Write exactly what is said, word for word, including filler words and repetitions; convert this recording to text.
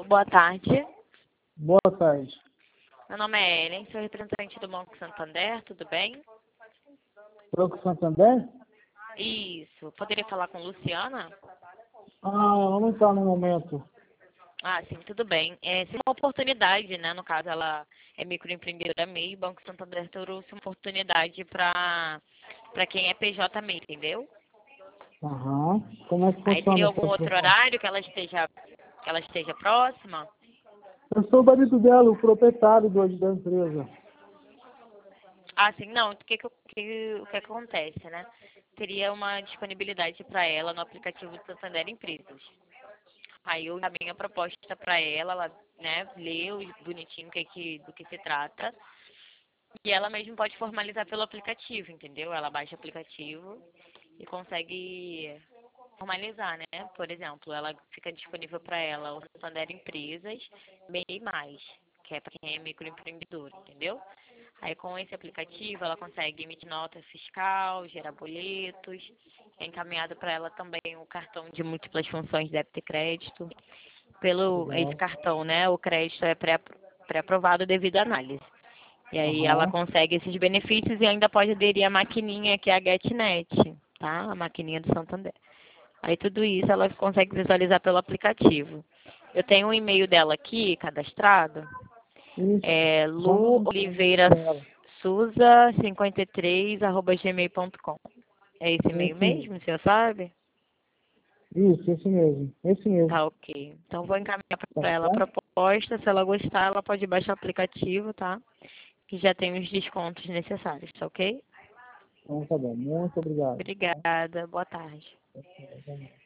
boa tarde. Boa tarde. Meu nome é Ellen, sou representante do Banco Santander, tudo bem? Banco Santander? Isso. Poderia falar com Luciana? Ah, ela não está no momento. Ah, sim, tudo bem. É sim, uma oportunidade, né? No caso, ela é microempreendedora M E I, o Banco Santander trouxe uma oportunidade para para quem é P J M E I, entendeu? Aham. Como é que Aí funciona teria essa algum outro proposta? horário que ela esteja, que ela esteja próxima? Eu sou o marido dela, o proprietário do, da empresa. Ah, sim, não, o que que, o que, o que acontece, né? Teria uma disponibilidade para ela no aplicativo do Santander Empresas. Aí eu encaminho a proposta para ela, ela, né, leu bonitinho o que que, do que se trata. E ela mesmo pode formalizar pelo aplicativo, entendeu? Ela baixa o aplicativo e consegue formalizar, né? Por exemplo, ela fica disponível para ela o Santander Empresas, M E I mais, que é para quem é microempreendedor, entendeu? Aí com esse aplicativo ela consegue emitir nota fiscal, gerar boletos, é encaminhado para ela também o cartão de múltiplas funções débito e crédito. Pelo esse Legal. cartão, né, o crédito é pré- pré-aprovado devido à análise. E aí ela Aham. consegue esses benefícios e ainda pode aderir à maquininha que é a GetNet, tá? A maquininha do Santander. Aí tudo isso ela consegue visualizar pelo aplicativo. Eu tenho um e-mail dela aqui, cadastrado, Isso. é Manda lu um e-mail oliveira para ela. souza cinquenta e três arroba gmail ponto com. É esse e-mail Esse mesmo, mesmo. o senhor sabe? Isso, esse mesmo. Esse mesmo. Tá ok. Então vou encaminhar Tá para ela a bom? proposta. Se ela gostar, ela pode baixar o aplicativo, tá? Que já tem os descontos necessários, tá ok? Então tá bom. Muito obrigado. Tá? Obrigada. Boa tarde. Tá bom.